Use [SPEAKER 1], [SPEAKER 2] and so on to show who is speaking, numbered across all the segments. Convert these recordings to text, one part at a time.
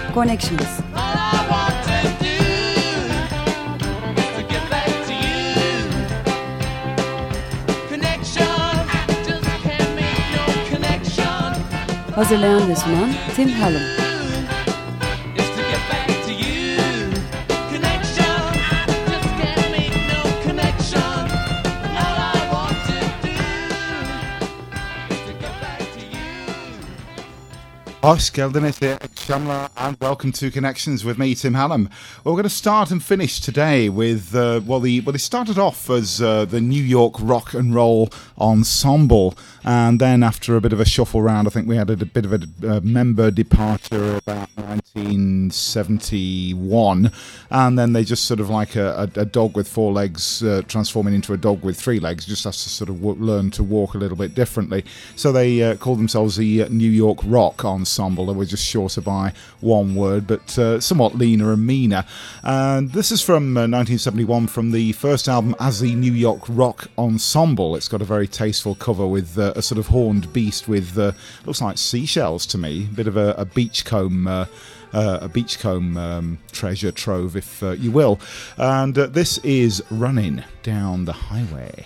[SPEAKER 1] Connections. Hazırlayan ve sunan Tim Hallam.
[SPEAKER 2] Hoş geldiniz akşamlar and welcome to Connections with me, Tim Hallam. Well, we're going to start and finish today with, they started off as the New York Rock and Roll Ensemble, and then after a bit of a shuffle round, I think we had a bit of a member departure about 1971, and then they just sort of like a dog with four legs transforming into a dog with three legs, just has to sort of learn to walk a little bit differently. So they called themselves the New York Rock Ensemble. They were just shorter by one word, but somewhat leaner and meaner. And this is from 1971, from the first album as the New York Rock Ensemble. It's got a very tasteful cover with a sort of horned beast with looks like seashells to me, a bit of a beachcomb. A beachcomb treasure trove, if you will. And this is Running Down the Highway.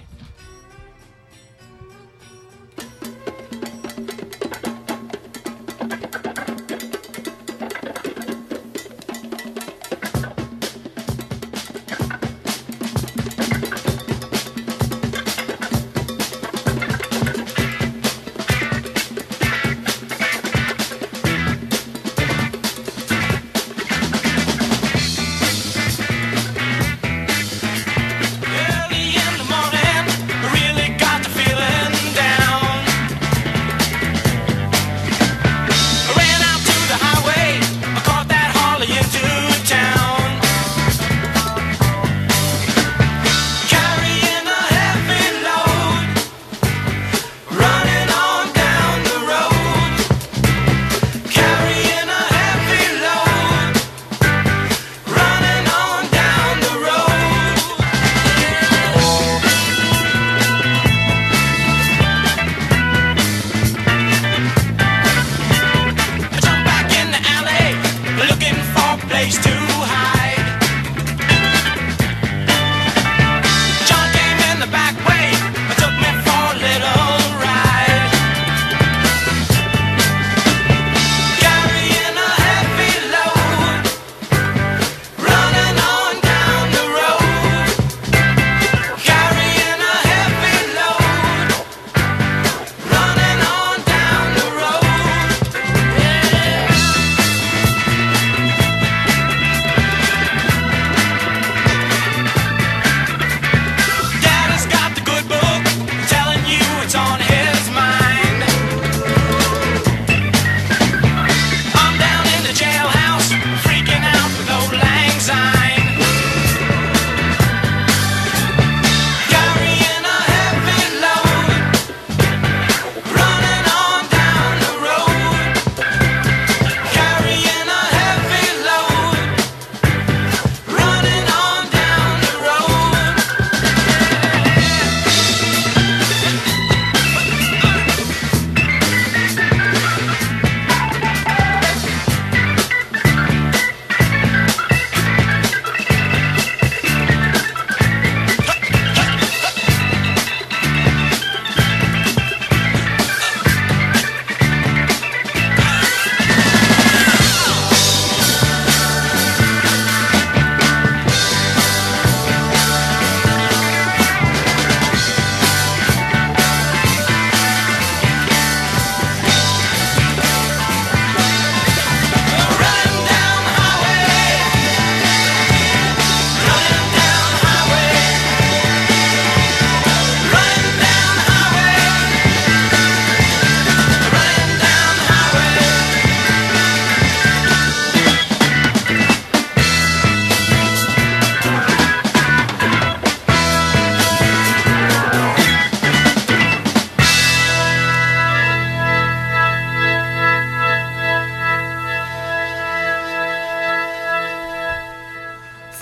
[SPEAKER 3] Early in the morning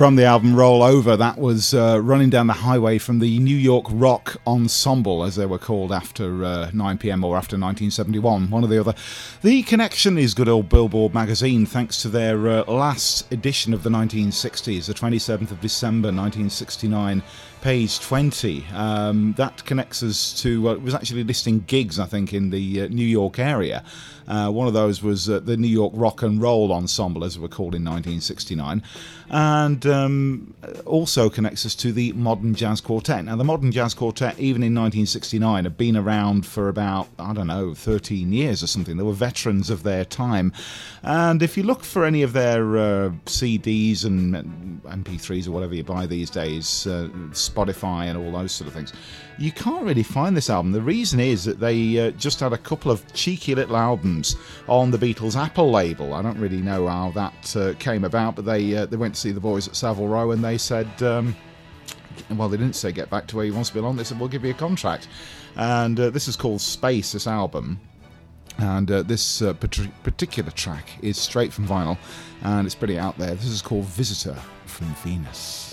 [SPEAKER 2] From the album Roll Over, that was Running Down the Highway from the New York Rock Ensemble, as they were called after 9pm or after 1971, one or the other. The Connection is good old Billboard magazine, thanks to their last edition of the 1960s, the 27th of December 1969, page 20. That connects us to, it was actually listing gigs, I think, in the New York area. One of those was the New York Rock and Roll Ensemble, as it were called in 1969. And also connects us to the Modern Jazz Quartet. Now, the Modern Jazz Quartet, even in 1969, had been around for about, 13 years or something. They were veterans of their time. And if you look for any of their CDs and MP3s or whatever you buy these days, Spotify and all those sort of things, you can't really find this album. The reason is that they just had a couple of cheeky little albums on the Beatles' Apple label. I don't really know how that came about, but they went to see the boys at Savile Row and they said, well, they didn't say get back to where you want to belong. They said, we'll give you a contract. And this is called Space, this album. And this particular track is straight from vinyl, and it's pretty out there. This is called Visitor from Venus.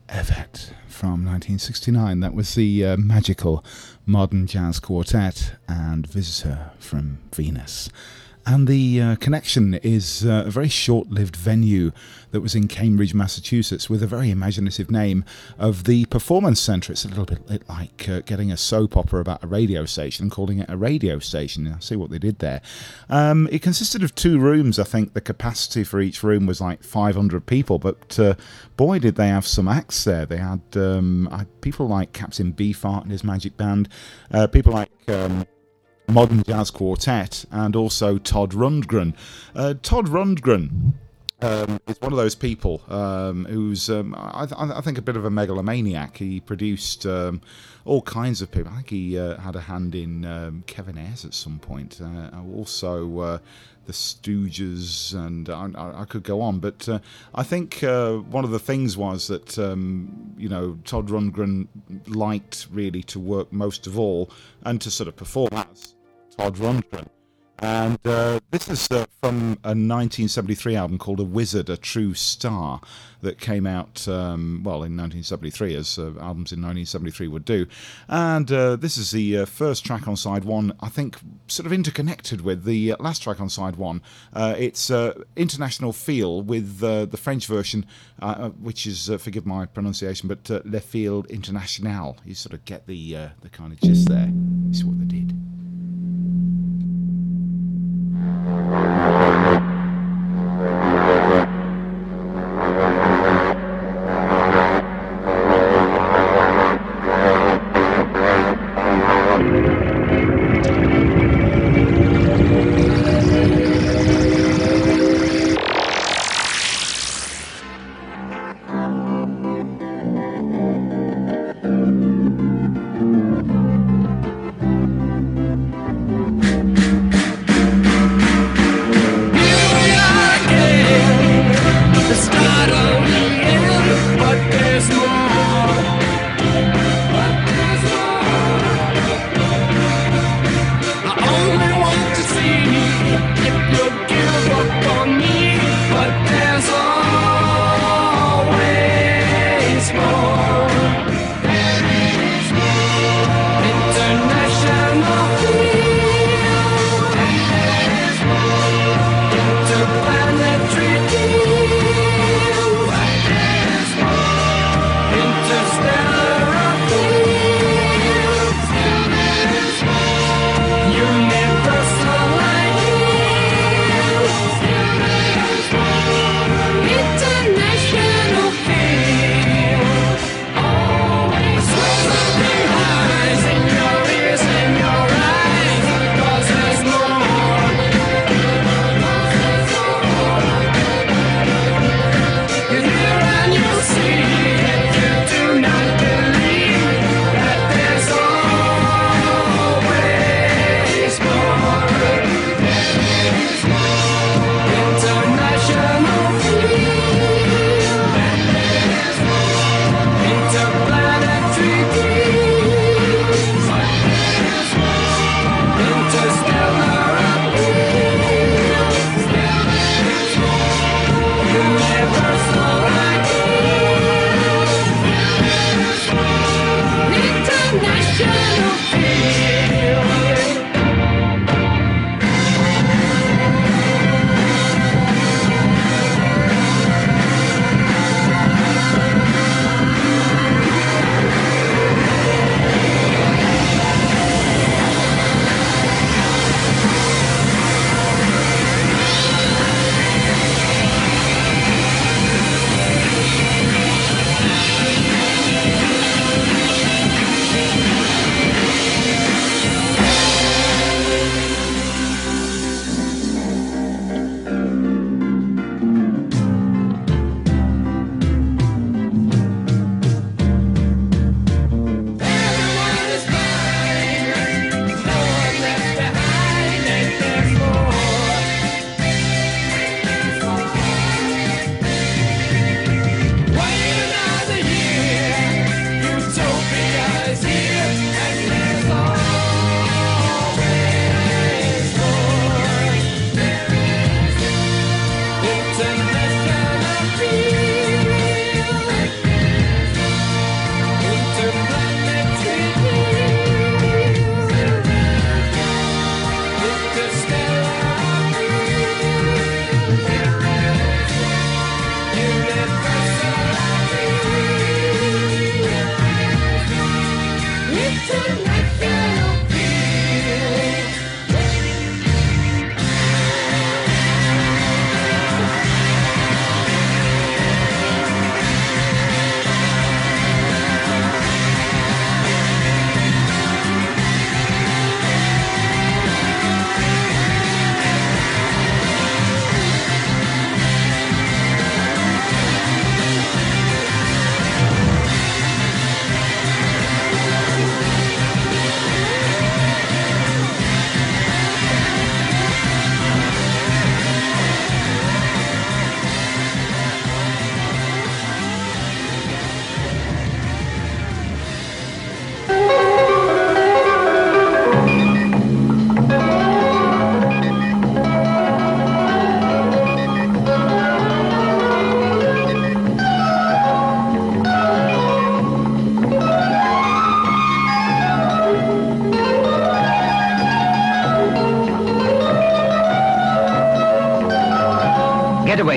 [SPEAKER 2] Evet from 1969. That was the magical Modern Jazz Quartet and Visitor from Venus. And the connection is a very short-lived venue that was in Cambridge, Massachusetts, with a very imaginative name of the Performance Centre. It's a little bit like getting a soap opera about a radio station and calling it a radio station. I see what they did there. It consisted of 2 rooms. I think the capacity for each room was like 500 people, but boy, did they have some acts there. They had people like Captain Beefheart and his magic band, people like Modern Jazz Quartet, and also Todd Rundgren. Todd Rundgren is one of those people who's, I think, a bit of a megalomaniac. He produced all kinds of people. I think he had a hand in Kevin Ayers at some point. Also the Stooges, and I could go on. But I think one of the things was that, Todd Rundgren liked really to work most of all and to sort of perform as Todd Rundgren. And this is from a 1973 album called A Wizard, A True Star, that came out, in 1973, as albums in 1973 would do. And this is the first track on side 1, I think sort of interconnected with the last track on side 1. It's International Feel with the French version, which is, forgive my pronunciation, but Le Feel International. You sort of get the kind of gist there. This is what they did.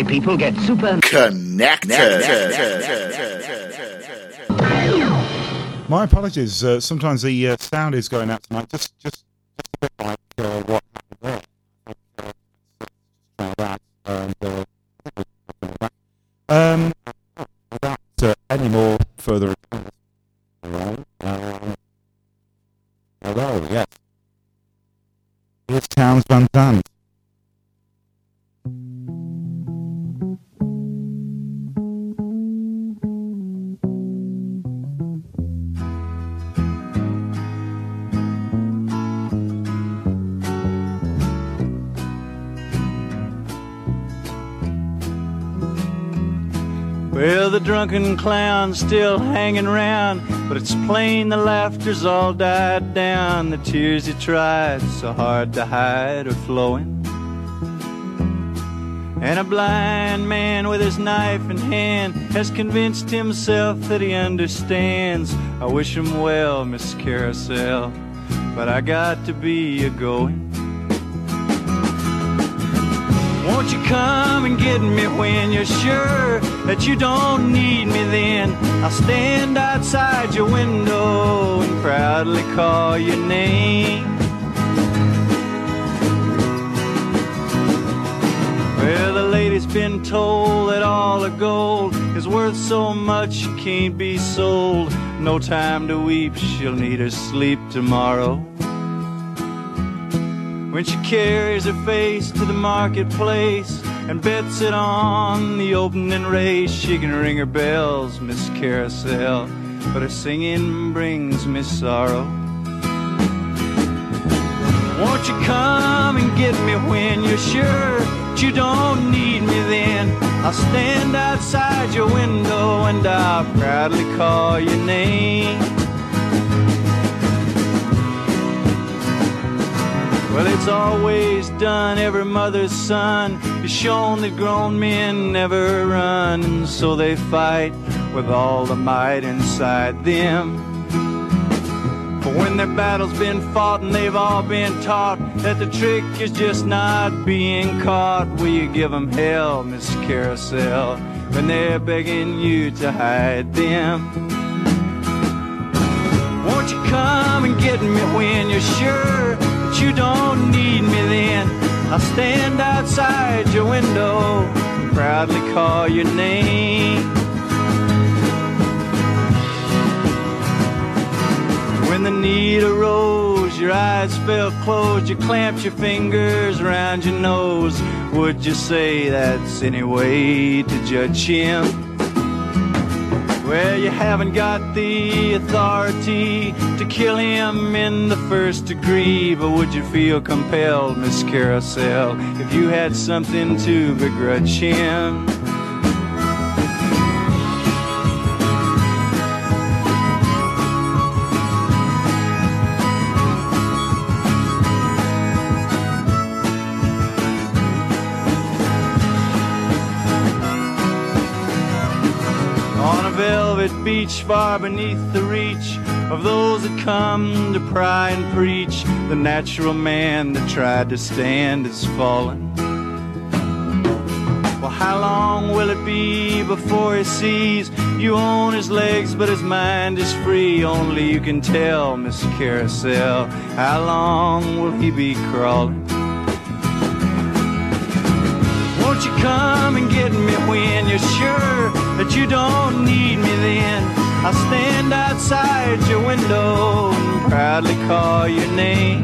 [SPEAKER 3] why people get super
[SPEAKER 4] connected.
[SPEAKER 2] My apologies. Sometimes the sound is going out tonight. Just a bit like what happened there. Without any more further ado. Hello, yes. Here's Townes Van Zandt.
[SPEAKER 5] Well, the drunken clown's still hanging round, but it's plain the laughter's all died down. The tears he tried so hard to hide are flowing. And a blind man with his knife in hand has convinced himself that he understands. I wish him well, Miss Carousel, but I got to be a-going. Won't you come and get me when you're sure that you don't need me then? I'll stand outside your window and proudly call your name. Well, the lady's been told that all the gold is worth so much it can't be sold. No time to weep, she'll need her sleep tomorrow. When she carries her face to the marketplace and bets it on the opening race, she can ring her bells, Miss Carousel, but her singing brings me sorrow. Won't you come and get me when you're sure that you don't need me then? I'll stand outside your window and I'll proudly call your name. Well, it's always done, every mother's son is shown that grown men never run, and so they fight with all the might inside them. But when their battle's been fought and they've all been taught that the trick is just not being caught, will you give them hell, Miss Carousel, when they're begging you to hide them? Won't you come and get me when you're sure you don't need me then? I'll stand outside your window and proudly call your name. When the need arose, your eyes fell closed, you clamped your fingers around your nose. Would you say that's any way to judge him? Well, you haven't got the authority to kill him in the first degree, but would you feel compelled, Miss Carousel, if you had something to begrudge him? Beach far beneath the reach of those that come to pry and preach, the natural man that tried to stand is fallen. Well, how long will it be before he sees you own his legs but his mind is free? Only you can tell, Miss Carousel, how long will he be crawling? Won't you come and get me when you're sure that you don't need me then? I'll stand outside your window and proudly call your name.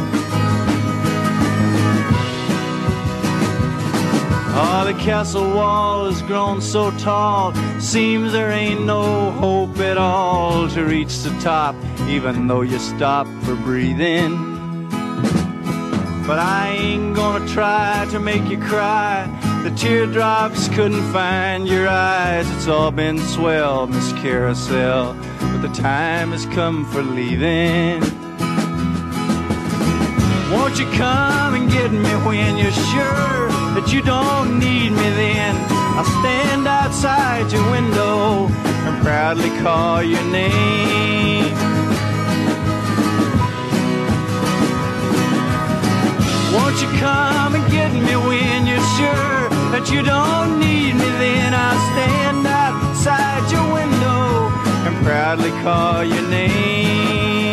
[SPEAKER 5] Oh, the castle wall has grown so tall, seems there ain't no hope at all to reach the top, even though you stop for breathing. But I ain't gonna try to make you cry. The teardrops couldn't find your eyes. It's all been swell, Miss Carousel, but the time has come for leaving. Won't you come and get me when you're sure that you don't need me then? I'll stand outside your window and proudly call your name. Won't you come and get me when you're sure that you don't need me, then I'll stand outside your window and proudly call your name.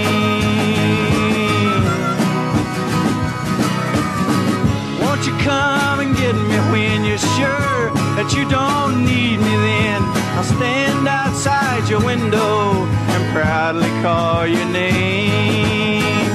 [SPEAKER 5] Won't you come and get me when you're sure that you don't need me, then I'll stand outside your window and proudly call your name.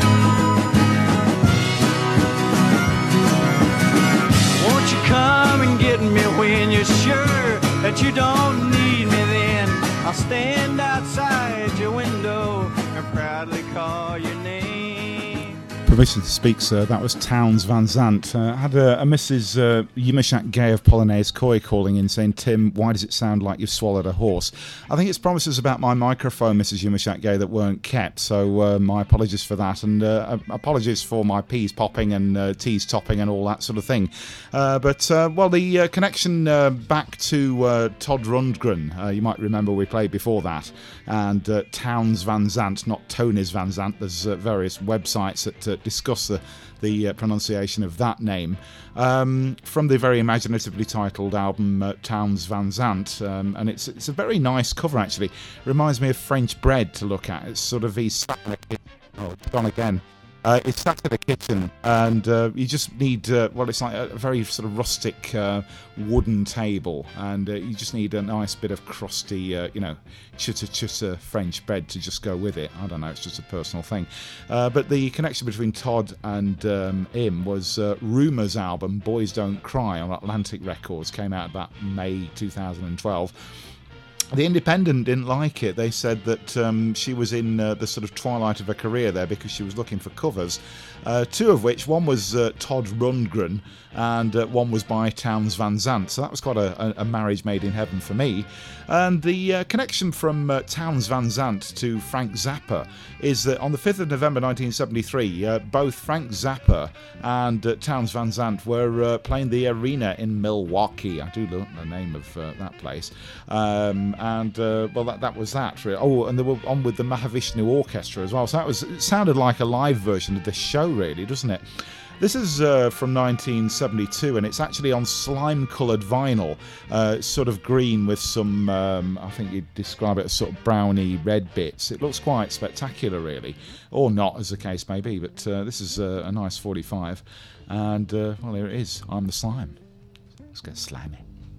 [SPEAKER 5] Won't you come and get me when you're sure that you don't need me, then I'll stand outside your window and proudly call your name.
[SPEAKER 2] Permission to speak, sir. That was Townes Van Zandt. Had a Mrs. Yumashak Gay of Polonaise Koi calling in saying, Tim, why does it sound like you've swallowed a horse? I think it's promises about my microphone, Mrs. Yumashak Gay, that weren't kept, so my apologies for that, and apologies for my P's popping and T's topping and all that sort of thing. Well, the connection back to Todd Rundgren, you might remember we played before that, and Townes Van Zandt, not Tony's Van Zandt. There's various websites that discuss the pronunciation of that name, from the very imaginatively titled album Townes Van Zandt, and it's a very nice cover actually. Reminds me of French Bread to look at. It's sort of he's gone again. It's sat in the kitchen, and you just need, it's like a very sort of rustic wooden table, and you just need a nice bit of crusty, chutter French bread to just go with it. I don't know, it's just a personal thing. But the connection between Todd and him was Rumour's album, Boys Don't Cry, on Atlantic Records, came out about May 2012. The Independent didn't like it. They said that she was in the sort of twilight of her career there because she was looking for covers, two of which, one was Todd Rundgren and one was by Townes Van Zandt. So that was quite a marriage made in heaven for me. And the connection from Townes Van Zandt to Frank Zappa is that on the 5th of November 1973, both Frank Zappa and Townes Van Zandt were playing the Arena in Milwaukee. I do love the name of that place. That was that. Really. Oh, and they were on with the Mahavishnu Orchestra as well. So it sounded like a live version of this show, really, doesn't it? This is from 1972, and it's actually on slime-coloured vinyl. It's sort of green with some, I think you'd describe it as sort of browny red bits. It looks quite spectacular, really. Or not, as the case may be, but this is a nice 45. And, here it is. I'm the Slime. Let's get slimy.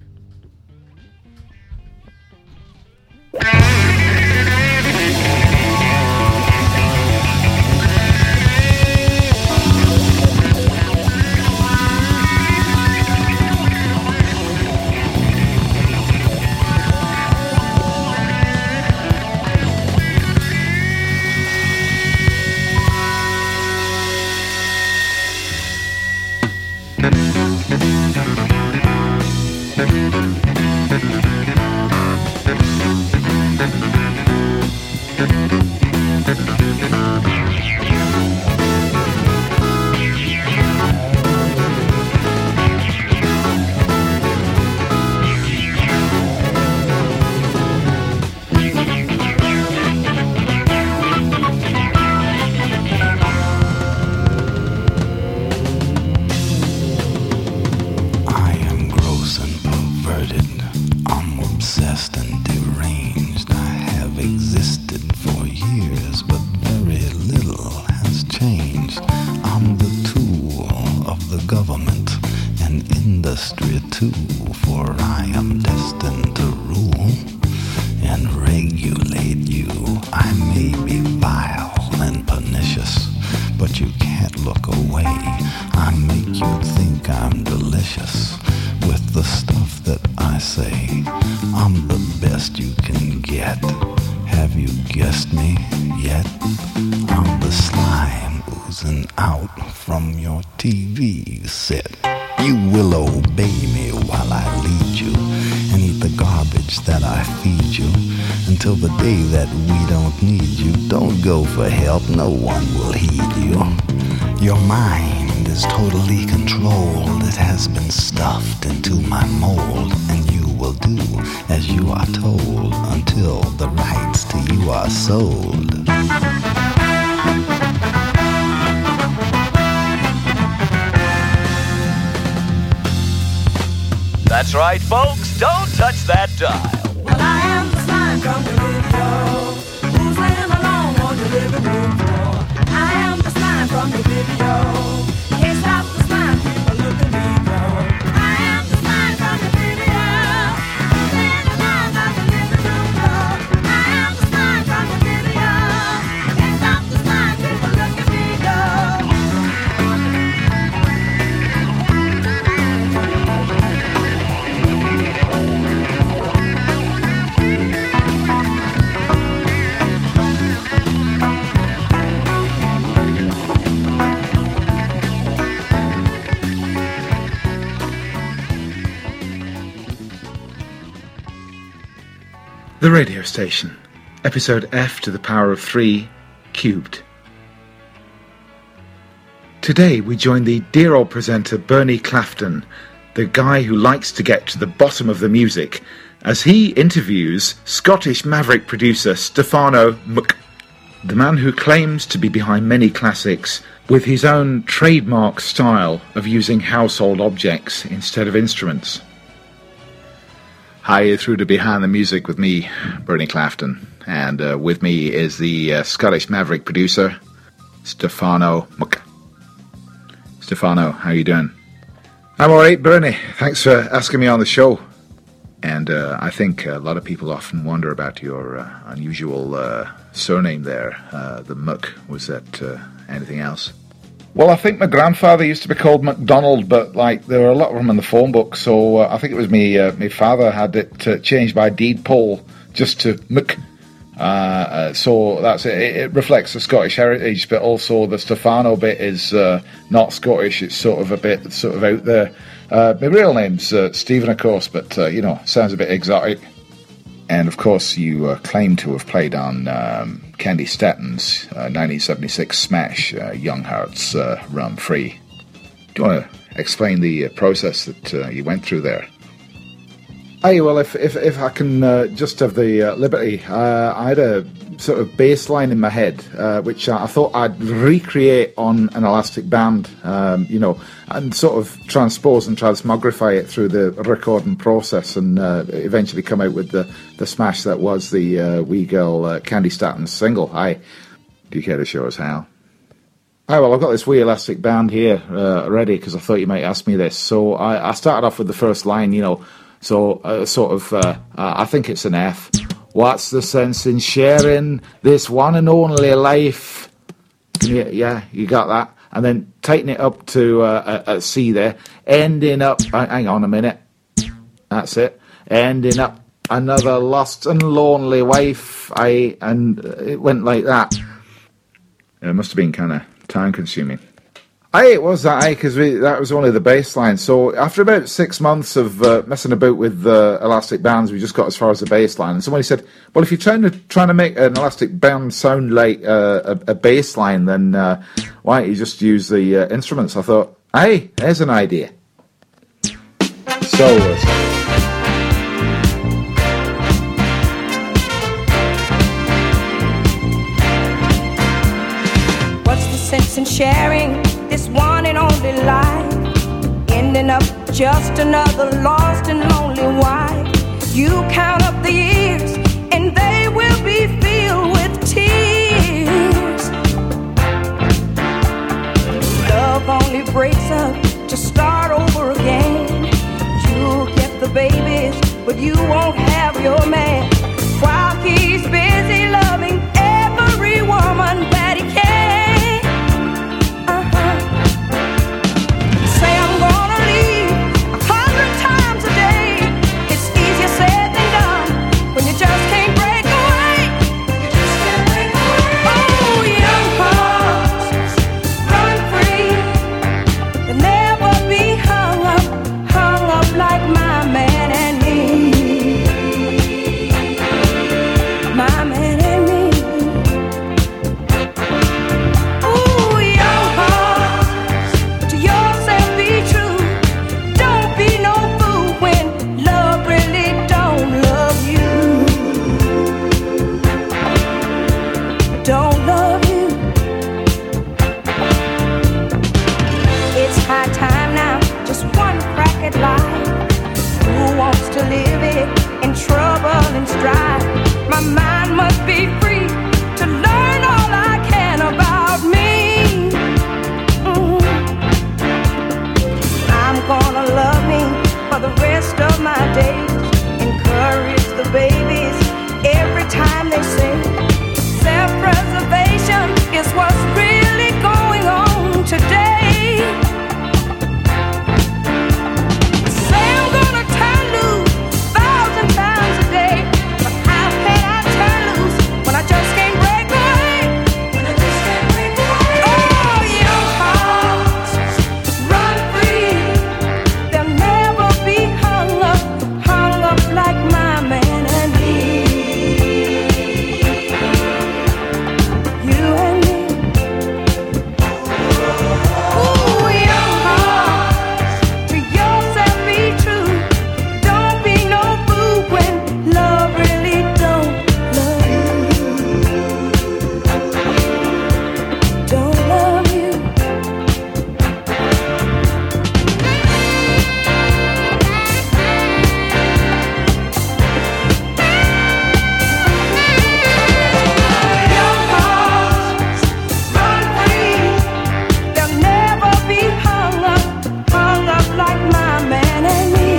[SPEAKER 3] For help, no one will heed you. Your mind is totally controlled. It has been stuffed into my mold, and you will do as you are told until the rights to you are sold.
[SPEAKER 4] That's right, folks. Don't touch that dial.
[SPEAKER 6] Well, I am the slime from the video. Who's laying along on the living room floor? I am the slime from the video. Can't stop the slime, people look at me go. I am the slime from the video. Who's laying along on the living room floor? I am the slime from the video. Can't stop the slime, people look at me go.
[SPEAKER 7] The Radio Station, episode F to the power of 3, cubed. Today we join the dear old presenter Bernie Clafton, the guy who likes to get to the bottom of the music, as he interviews Scottish maverick producer Stefano Mc, the man who claims to be behind many classics with his own trademark style of using household objects instead of instruments. Hi, you're through to Behind the Music with me, Bernie Clafton, and with me is the Scottish maverick producer, Stefano Mc. Stefano, how you doing? I'm alright, Bernie. Thanks for asking me on the show. And I think a lot of people often wonder about your unusual surname there, the Mc. Was that anything else? Well, I think my grandfather used to be called MacDonald, but like there were a lot of them in the phone book, so I think it was my father had it changed by deed poll just to Mc. So that's it. It reflects the Scottish heritage, but also the Stefano bit is not Scottish. It's sort of a bit sort of out there. My real name's Stephen, of course, but sounds a bit exotic. And of course, you claim to have played on Candy Statton's 1976 smash, Young Hearts Run Free. Do you want to explain the process that you went through there? Hey, well, if I can just have the liberty, I had a sort of bass line in my head, which I thought I'd recreate on an elastic band, and sort of transpose and transmogrify it through the recording process, and eventually come out with the smash that was the Wee Girl Candy Statton single. Hi, do you care to show us how? Hi, well, I've got this wee elastic band here ready because I thought you might ask me this. So I started off with the first line, So, I think it's an F. What's the sense in sharing this one and only life? Yeah, you got that. And then tighten it up to a C there. Ending up, hang on a minute. That's it. Ending up another lost and lonely wife. And it went like that. It must have been kind of time consuming. It was that, because that was only the bass line. So after about 6 months of messing about with elastic bands, we just got as far as the bass line. And somebody said, well, if you're trying to make an elastic band sound like a bass line, then why don't you just use the instruments? I thought, hey, there's an idea. So...
[SPEAKER 8] what's the sense in sharing this one and only life, ending up just another lost and lonely wife? You count up the years and they will be filled with tears. Love only breaks up to start over again. You'll get the babies, but you won't have your man, while he's busy loving every woman that he can. dry. My mind must be free to learn all I can about me. I'm gonna love me for the rest of my days. Encourage the babies every time they say self-preservation is what's really going on today. Say I'm gonna turn loose 1,000 times a day, but how can I turn loose when I just can't break away? Oh, young hearts, run free. They'll never be hung up like my man and me. You and me. Ooh, young hearts, to yourself be true. Don't be no fool when love really don't love you. Don't love you. Young hearts, run free. They'll never be hung up like my man and me.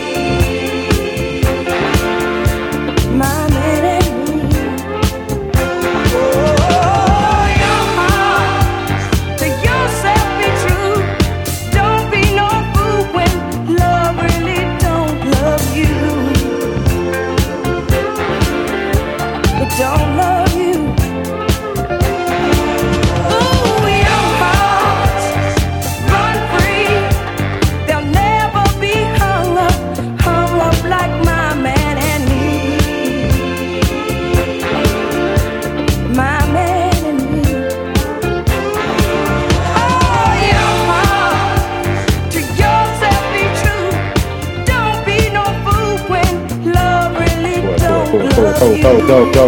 [SPEAKER 8] My man and me. Oh, young hearts, to yourself be true. Don't be no fool when love really don't love you. It don't love you. Ooh, young hearts, run free. They'll never be hung up like my man and me. My man and me. Oh, young hearts, to yourself be true. Don't be no fool when love really don't love you. Don't love you.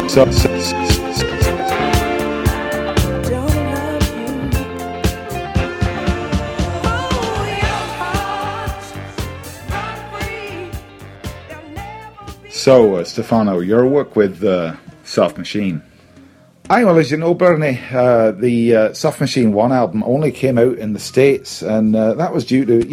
[SPEAKER 8] Oh, young hearts, run free. They'll never be.
[SPEAKER 7] So, Stefano, your work with Soft Machine.
[SPEAKER 2] Aye, well, as you know, Bernie, the Soft Machine 1 album only came out in the States, and that was due to,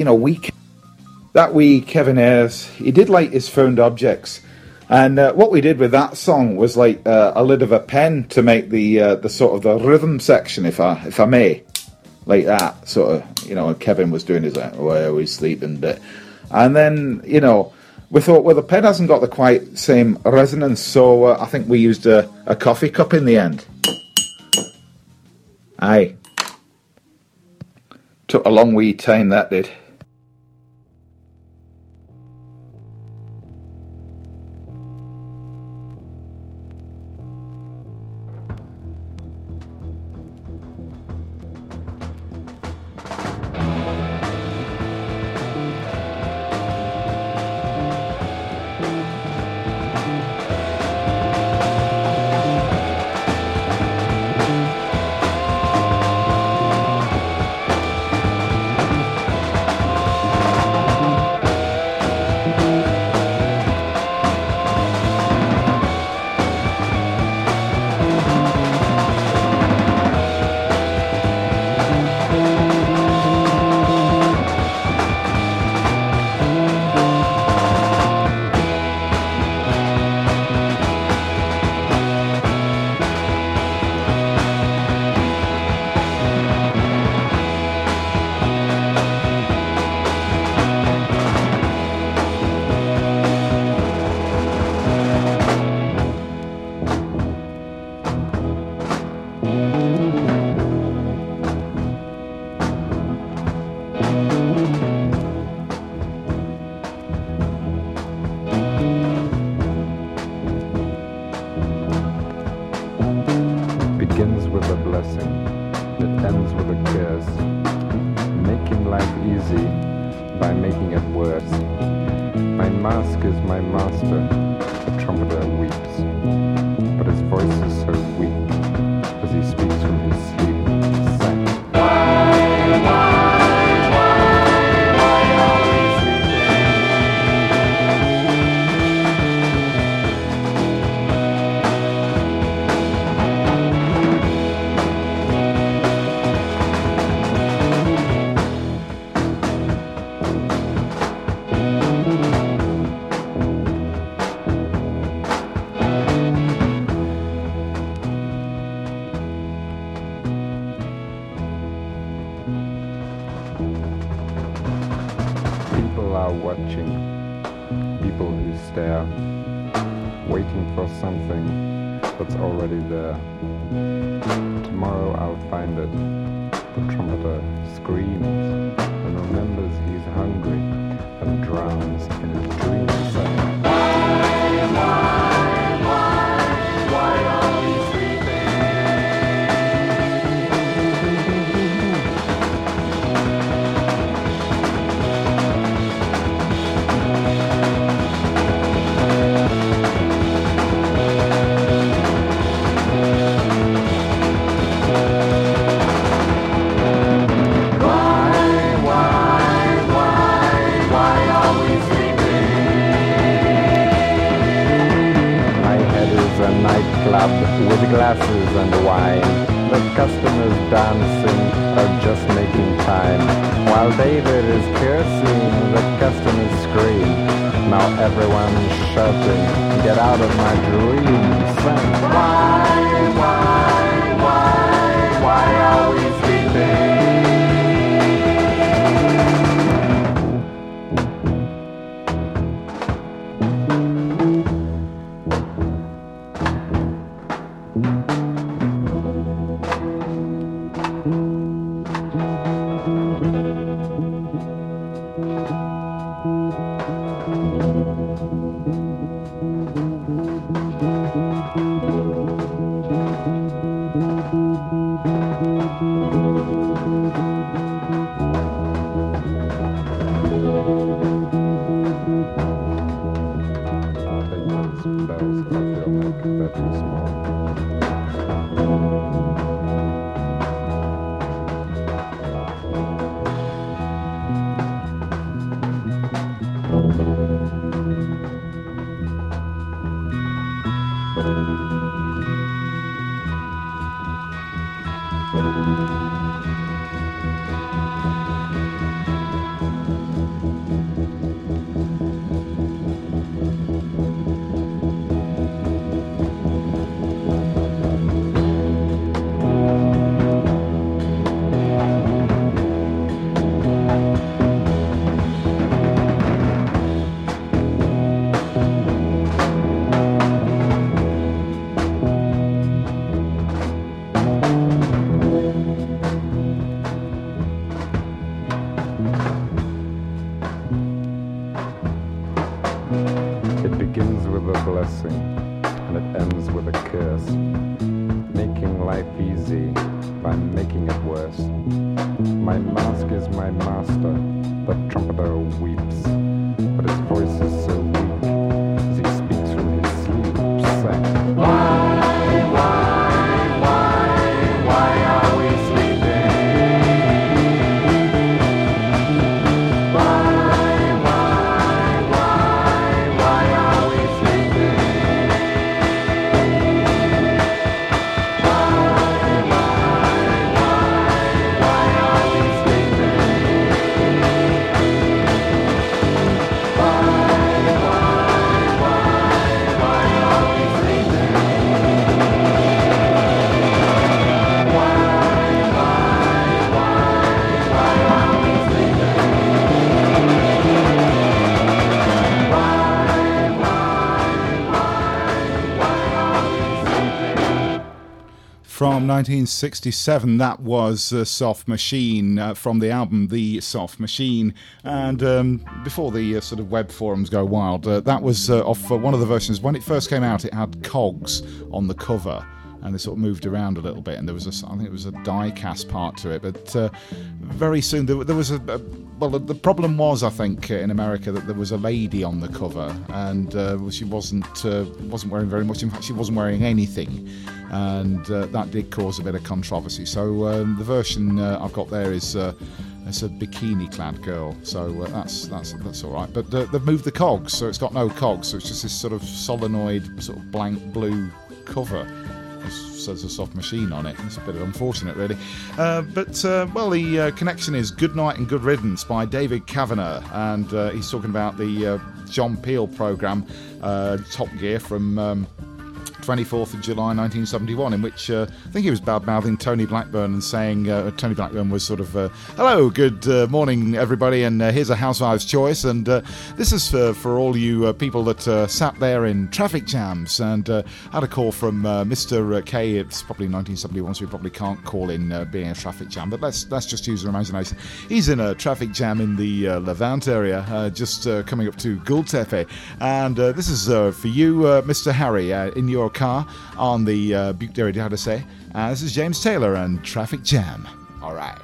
[SPEAKER 2] Kevin Ayers, he did like his found objects. And what we did with that song was like a lid of a pen to make the sort of the rhythm section, if I may, like that sort of, Kevin was doing his like, "Where are we sleeping?" bit, and then we thought, well, the pen hasn't got the quite same resonance, so I think we used a coffee cup in the end. Aye, took a long wee time that did.
[SPEAKER 9] Begins with a blessing, it ends with a curse, making life easy by making it worse. My mask is my master, the trumpeter weeps, but his voice is so weak as he speaks from his sleep. Sang. are watching, people who stare, waiting for something that's already there. Tomorrow I'll find it. The trumpeter screams and remembers he's hungry and drowns in his dreams, saying, why are we sleeping? A nightclub with glasses and wine. The customers dancing are just making time. While David is cursing, the customers scream. Now everyone's shouting, get out of my dreams. And why are we sleeping?
[SPEAKER 2] From 1967, that was Soft Machine from the album The Soft Machine. And before the sort of web forums go wild, that was off one of the versions. When it first came out, it had cogs on the cover, and they sort of moved around a little bit, and there was I think it was a die-cast part to it. But very soon there was well, the problem was, I think, in America, that there was a lady on the cover, and she wasn't wearing very much. In fact, she wasn't wearing anything, and that did cause a bit of controversy. So the version I've got there is it's a bikini-clad girl, so that's all right. But they've moved the cogs, so it's got no cogs, so it's just this sort of solenoid, sort of blank blue cover. Says a Soft Machine on it. It's a bit unfortunate, really. But the connection is Good Night and Good Riddance by David Kavanagh, and he's talking about the John Peel programme, Top Gear, from 24th of July 1971, in which I think he was bad-mouthing Tony Blackburn and saying Tony Blackburn was sort of hello, good morning everybody, and here's a Housewives' Choice, and this is for all you people that sat there in traffic jams. And had a call from Mr. K. It's probably 1971, so we probably can't call in being a traffic jam, but let's just use our imagination. He's in a traffic jam in the Levant area, just coming up to Gultepe, and this is for you, Mr. Harry, in your car on the Butte Derrida. This is James Taylor and Traffic Jam. All right.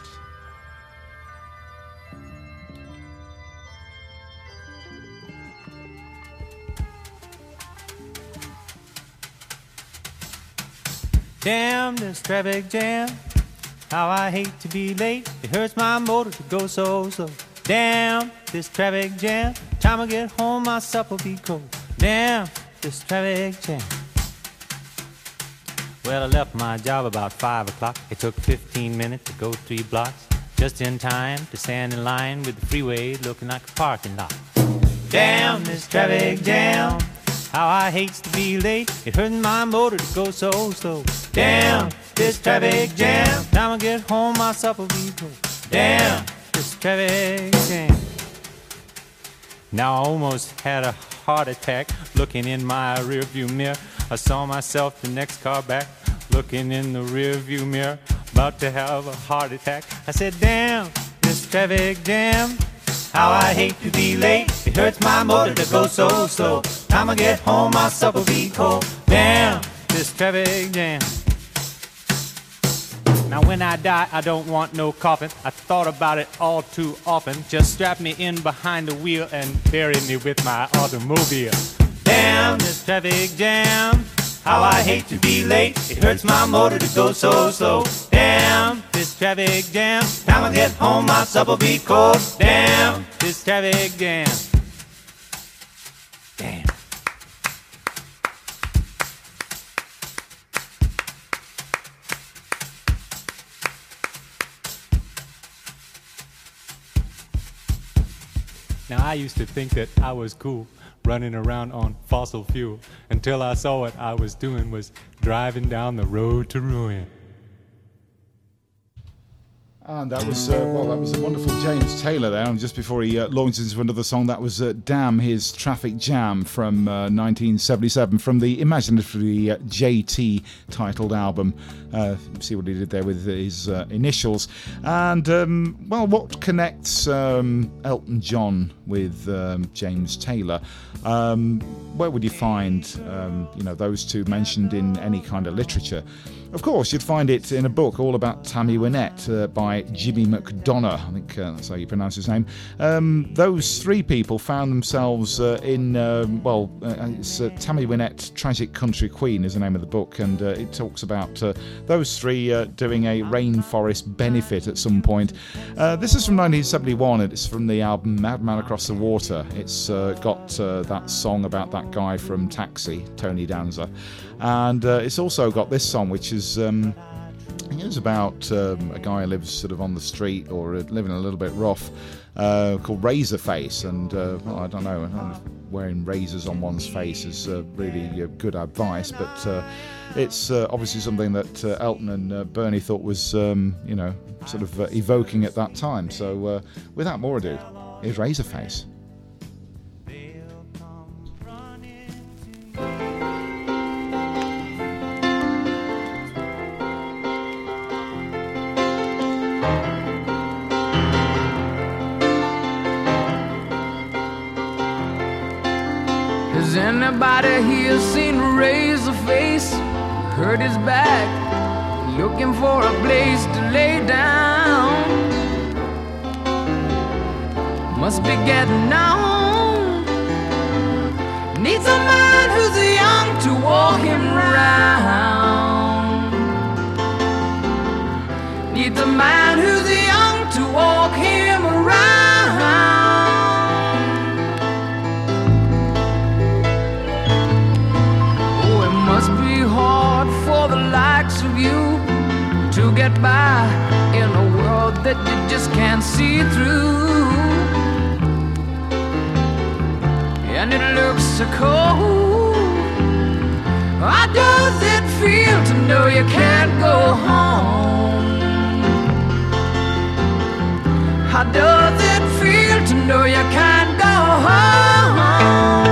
[SPEAKER 10] Damn this traffic jam, how I hate to be late. It hurts my motor to go so slow. Damn this traffic jam, time I get home my supper be cold. Damn this traffic jam. Well, I left my job about 5 o'clock. It took 15 minutes to go 3 blocks, just in time to stand in line with the freeway looking like a parking lot. Damn this traffic jam, how I hate to be late. It hurts my motor to go so slow. Damn this traffic jam, time I get home my supper be cold. Damn this traffic jam. Now I almost had a heart attack looking in my rearview mirror. I saw myself the next car back, looking in the rearview mirror, about to have a heart attack. I said, damn this traffic jam, how I hate to be late. It hurts my motor to go so slow. Time I get home my supper be cold. Damn this traffic jam. Now when I die, I don't want no coffin. I thought about it all too often. Just strap me in behind the wheel and bury me with my automobile. Damn this traffic jam, how I hate to be late. It hurts my motor to go so slow. Damn this traffic jam, time I get home my supper be cold. Damn this traffic jam. Damn. Now I used to think that I was cool running around on fossil fuel until I saw what I was doing was driving down the road to ruin.
[SPEAKER 2] And that was that was a wonderful James Taylor there. And just before he launched into another song, that was Damn, his Traffic Jam from 1977 from the imaginatively JT titled album. See what he did there with his initials. And, what connects Elton John with James Taylor? Where would you find, those two mentioned in any kind of literature? Of course, you'd find it in a book all about Tammy Wynette by Jimmy McDonough. I think that's how you pronounce his name. Those three people found themselves in, it's Tammy Wynette, Tragic Country Queen is the name of the book, and it talks about those three doing a rainforest benefit at some point. This is from 1971, and it's from the album Madman Across the Water. It's got that song about that guy from Taxi, Tony Danza. And it's also got this song, which is, I think it's about a guy who lives sort of on the street or living a little bit rough, called Razor Face. And, I don't know if wearing razors on one's face is really good advice, but it's obviously something that Elton and Bernie thought was, sort of evoking at that time. So without more ado, here's Razor Face.
[SPEAKER 11] Has anybody here seen Razor Face? Hurt his back, looking for a place to lay down. Must be getting on. Needs a man who's young to walk him around. Needs a man who's young to walk him around. Must be hard for the likes of you to get by in a world that you just can't see through. And it looks so cold How does it feel to know you can't go home? How does it feel to know you can't go home?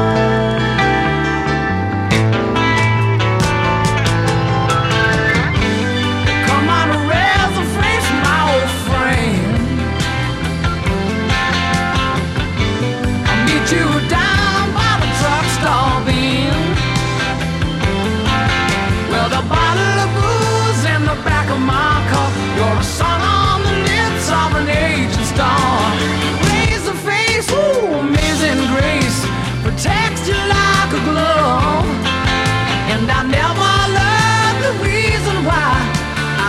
[SPEAKER 11] Come on, raise the face, my old friend. I'll meet you down by the truck stop in. Well, the bottle of booze in the back of my car. You're a song on the lips of an aged star. Raise the face, ooh, amazing grace. Protects you like a glove. And I never learned the reason why I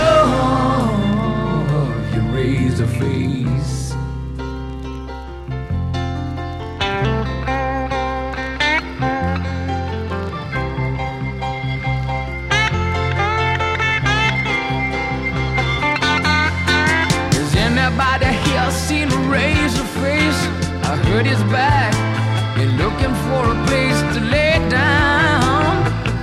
[SPEAKER 11] love you. Raise the face. Has anybody here seen a razor face? I heard his back. You're looking for a place to lay down.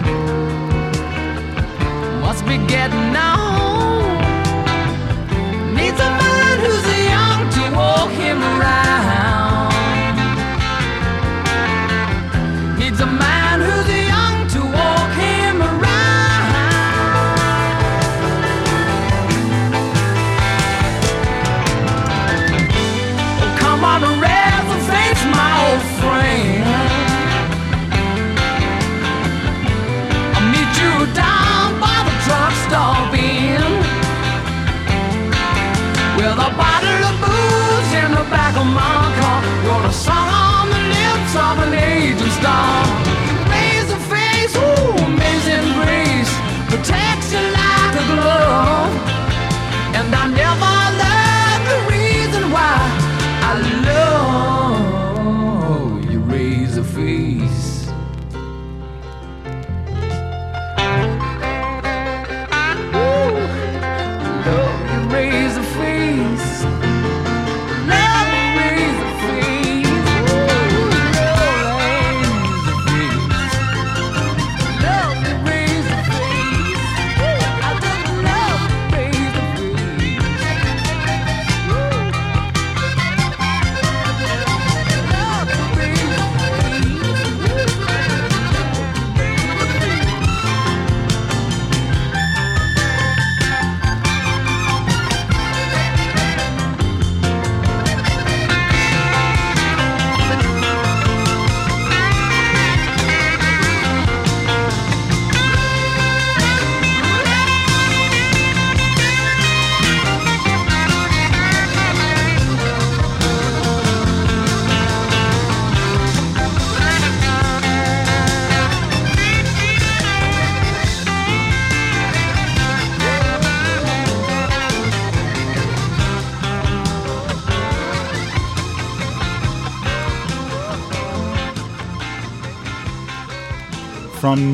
[SPEAKER 11] Must be getting on. Needs a man who's young to walk him around. Needs a man who's young to walk him around. Oh, come on, raise the face, my old friend. I'll meet you down by the truck stop in. With a bottle of booze in the back of my car. You're a song on the lips of an aging star. Raise the face, ooh, amazing grace. Protects you like a glove. And I never learned the reason why I love you. Raise the face. Ooh, love you. Raise the face. Love you. Raise the face. Ooh, love you. Raise the face. Love you. Raise the face. Ooh, I just love you. Raise the face. Ooh. Love you. Raise the
[SPEAKER 2] From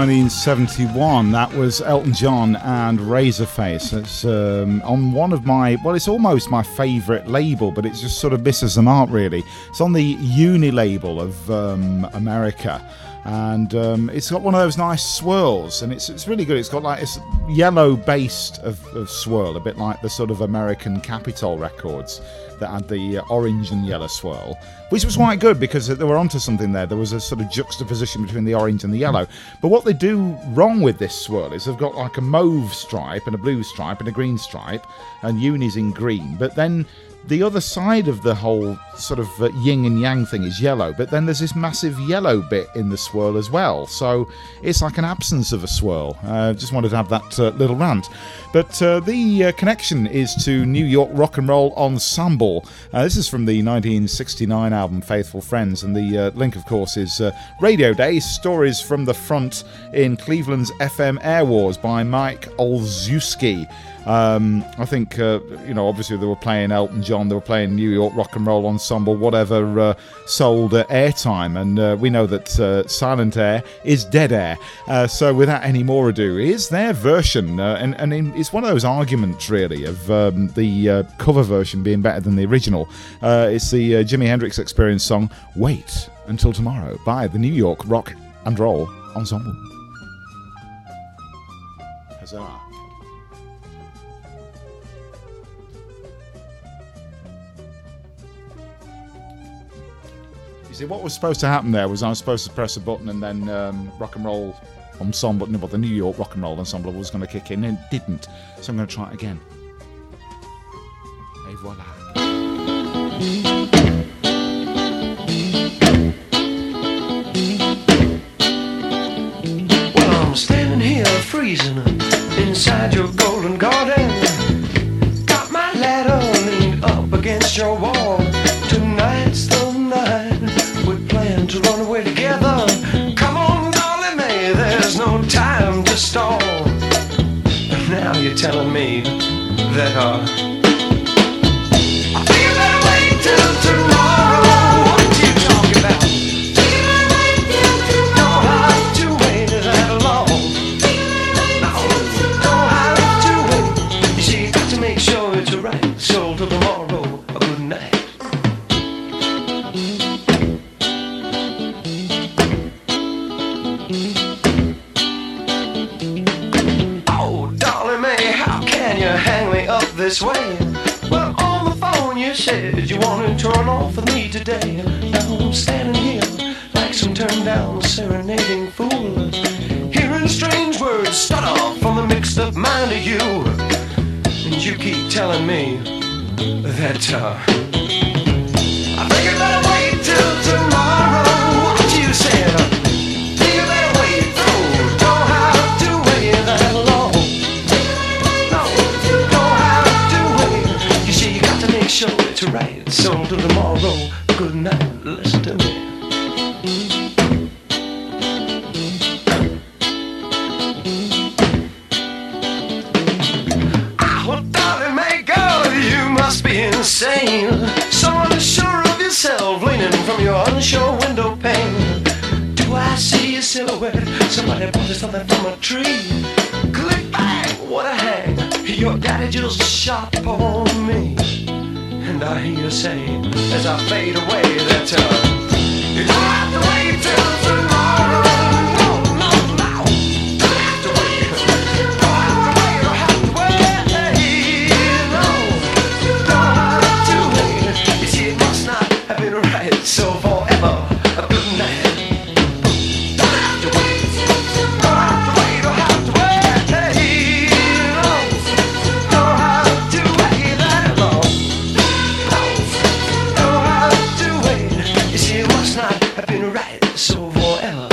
[SPEAKER 2] 1971, that was Elton John and Razorface. It's on one of my, well, it's almost my favourite label, but it just sort of misses the mark, really. It's on the Uni label of America. And it's got one of those nice swirls, and it's really good. It's got like it's yellow based of swirl, a bit like the sort of American Capitol records that had the orange and yellow swirl, which was quite good because they were onto something there. There was a sort of juxtaposition between the orange and the yellow. But what they do wrong with this swirl is they've got like a mauve stripe and a blue stripe and a green stripe, and Uni's in green. But then the other side of the whole sort of yin and yang thing is yellow, but then there's this massive yellow bit in the swirl as well. So it's like an absence of a swirl. Just wanted to have that little rant. But the connection is to New York Rock and Roll Ensemble. This is from the 1969 album Faithful Friends, and the link, of course, is Radio Day, Stories from the Front in Cleveland's FM Air Wars by Mike Olszewski. I think, obviously they were playing Elton John, they were playing New York Rock and Roll Ensemble, whatever sold airtime, and we know that silent air is dead air. So without any more ado, here's their version, and it's one of those arguments, really, of the cover version being better than the original. It's the Jimi Hendrix Experience song, Wait Until Tomorrow, by the New York Rock and Roll Ensemble. Huzzah. You see, what was supposed to happen there was I was supposed to press a button and then rock and roll ensemble, well, the New York rock and roll ensemble was going to kick in, and it didn't. So I'm going to try it again. Et voila.
[SPEAKER 12] Well, I'm standing here freezing inside your golden garden. Got my ladder leaned up against your wall. Tonight's the night we plan to run away together. Come on, darling May, there's no time to stall. Now you're telling me that I think you better wait till tomorrow. What are you talking about? Don't have to wait that long. No, don't have to wait. You see, you got to make sure it's right. So till tomorrow, a good night. This way. Well, on the phone you said you wanted to run off with me today. Now I'm standing here like some turned down serenading fool, hearing strange words stutter from the mixed up mind of you. And you keep telling me that I think you better wait till tomorrow. What you said, think you better wait. Oh, don't have to wait that long. Sure it's right, so till tomorrow, good night, listen to me. Oh, darling, May, girl, you must be insane. So unsure of yourself, leaning from your unsure window pane. Do I see a silhouette? Somebody planted something from a tree. Click, bang, what a hang. Your daddy just shot upon me. And I hear you say, as I fade away, that you don't have to wait till tomorrow. No, no, no. Don't have to wait. Don't have to wait. Don't have to wait. No, don't have to wait. You see, it must not have been right. So forever, a good night. Don't have to wait. Don't have to wait. Don't have to wait. No, don't have to wait that long. I've been right, so forever.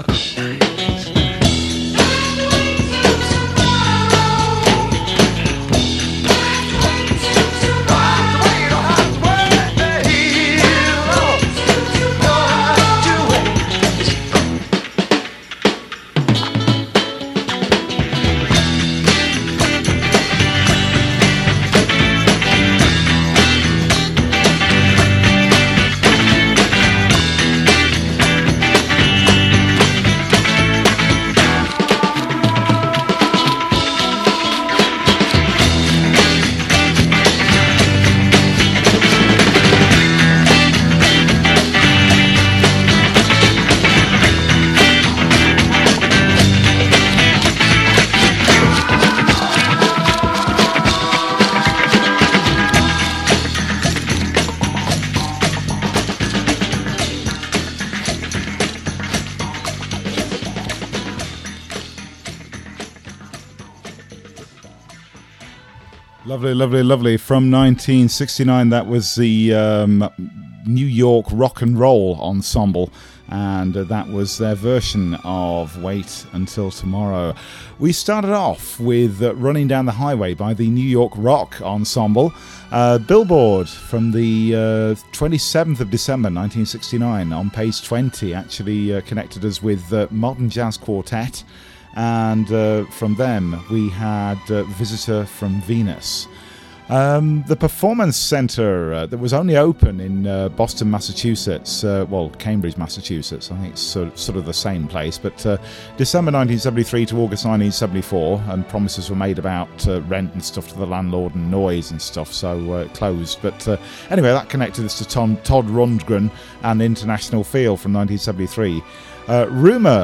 [SPEAKER 2] Lovely, lovely, lovely. From 1969, that was the New York Rock and Roll Ensemble, and that was their version of Wait Until Tomorrow. We started off with Running Down the Highway by the New York Rock Ensemble. Billboard from the 27th of December 1969 on page 20 actually connected us with Modern Jazz Quartet. And from them we had Visitor from Venus. The Performance Center that was only open in Boston, Massachusetts, Cambridge, Massachusetts. I think it's sort of the same place, but December 1973 to August 1974, and promises were made about rent and stuff to the landlord and noise and stuff, so it closed. But anyway, that connected us to Todd Rundgren and International Feel from 1973. Rumour,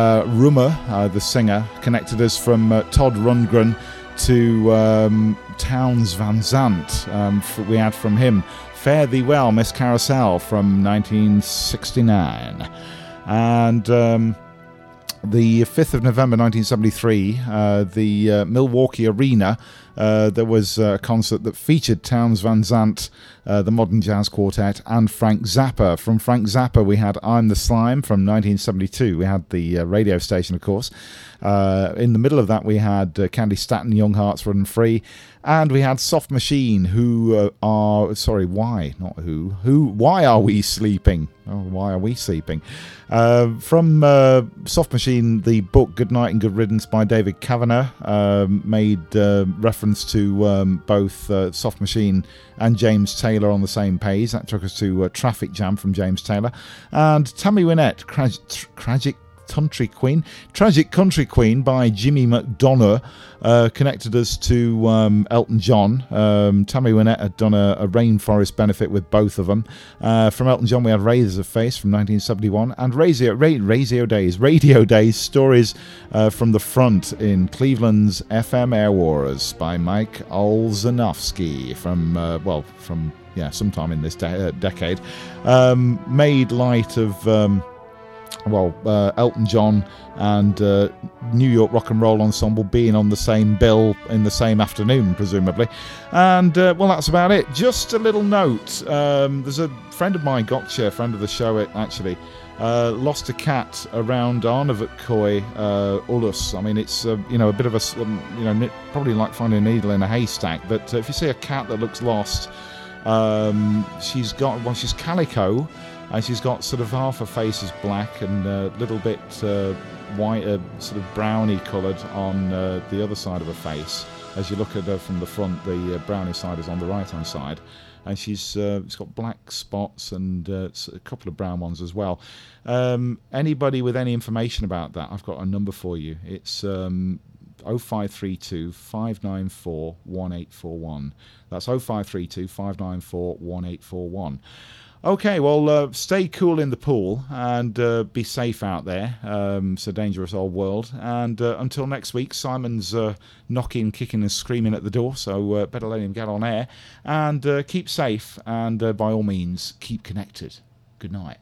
[SPEAKER 2] the singer, connected us from Todd Rundgren to Townes Van Zandt. We had from him Fare Thee Well, Miss Carousel from 1969. And the 5th of November 1973, the Milwaukee Arena, there was a concert that featured Townes Van Zandt, the Modern Jazz Quartet, and Frank Zappa. From Frank Zappa, we had I'm the Slime from 1972. We had the radio station, of course. In the middle of that, we had Candy Staton, Young Hearts Run Free. And we had Soft Machine, who are... Sorry, why? Not who. Why are we sleeping? Oh, why are we sleeping? From Soft Machine, the book Good Night and Good Riddance by David Kavanagh made reference to both Soft Machine and James Taylor on the same page. That took us to Traffic Jam from James Taylor. And Tammy Wynette, Tragic Country Queen by Jimmy McDonough connected us to Elton John. Tammy Wynette had done a Rainforest benefit with both of them. From Elton John, we had Razor Face from 1971 and Radio Days Stories from the Front in Cleveland's FM Air Wars by Mike Olzanowski from sometime in this decade. Made light of Elton John and New York Rock and Roll Ensemble being on the same bill in the same afternoon, presumably. And, that's about it. Just a little note. There's a friend of mine, Gotcha, friend of the show, actually, lost a cat around Arnavutkoi, Ulus. I mean, it's, a bit of a, probably like finding a needle in a haystack. But if you see a cat that looks lost, she's calico. And she's got sort of half her face is black and a little bit white, sort of browny coloured on the other side of her face. As you look at her from the front, the browny side is on the right-hand side. And she's got black spots and a couple of brown ones as well. Anybody with any information about that, I've got a number for you. It's 0532 594 1841. That's 0532 594 1841. Okay, well, stay cool in the pool and be safe out there. It's a dangerous old world. And until next week, Simon's knocking, kicking and screaming at the door, so better let him get on air. And keep safe and, by all means, keep connected. Good night.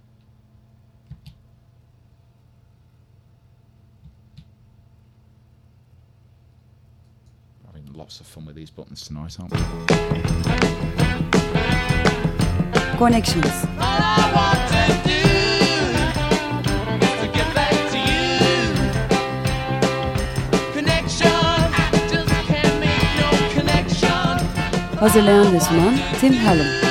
[SPEAKER 2] Having lots of fun with these buttons tonight, aren't we?
[SPEAKER 1] Connections.
[SPEAKER 11] All I want to do is to get back to you. Connection, I just can't make no connection.
[SPEAKER 1] Hazırlayan ve sunan Tim Hallam.